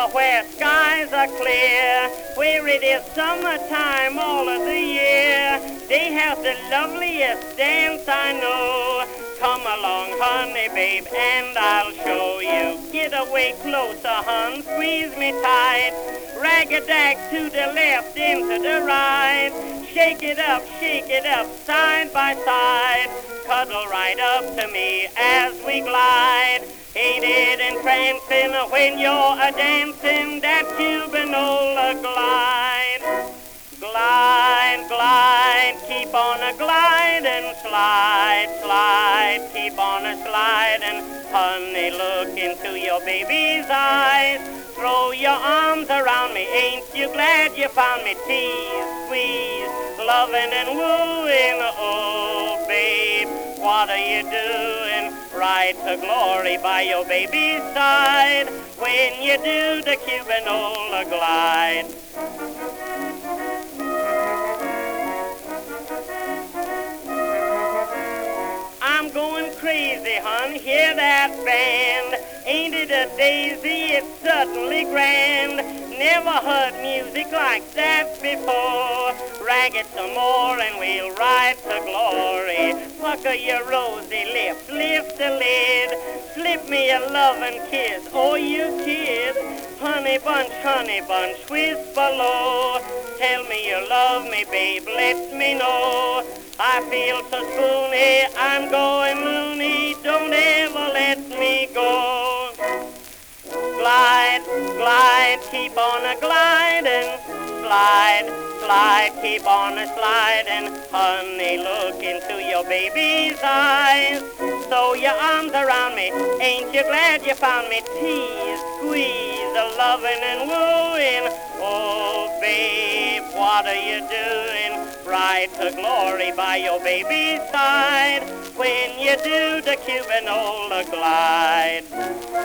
where skies are clear, where it is summertime all of the year. They have the loveliest dance I know. Come along, honey, babe, and I'll show you. Get away closer, hun, squeeze me tight. Rag-a-dag to the left, into the right. Shake it up, side by side. Cuddle right up to me as we glide. Ain't it entrancing when you're a-dancing that Cubanola glide? Glide, glide, keep on a-gliding, slide, slide, keep on a-sliding. Honey, look into your baby's eyes. Throw your arms around me, ain't you glad you found me? Tease, squeeze, loving and wooing, oh babe, what are you doing? Ride to glory by your baby's side when you do the Cubanola glide. I'm going crazy, hon, hear that band. Ain't it a daisy, it's certainly grand. Never heard music like that before. Rag it some more and we'll ride to glory. Pucker your rosy lips, lift the lid. Slip me a loving kiss, oh you kid. Honey bunch, whisper low. Tell me you love me, babe, let me know. I feel so spoony, I'm going loony, don't ever let me go. Glide, glide, keep on a-gliding, slide, slide, keep on a-sliding. Honey, look into your baby's eyes. Throw your arms around me, ain't you glad you found me? Tease, squeeze, a-loving and wooing. Oh, babe, what are you doing? Ride to glory by your baby's side when you do the Cubanola glide.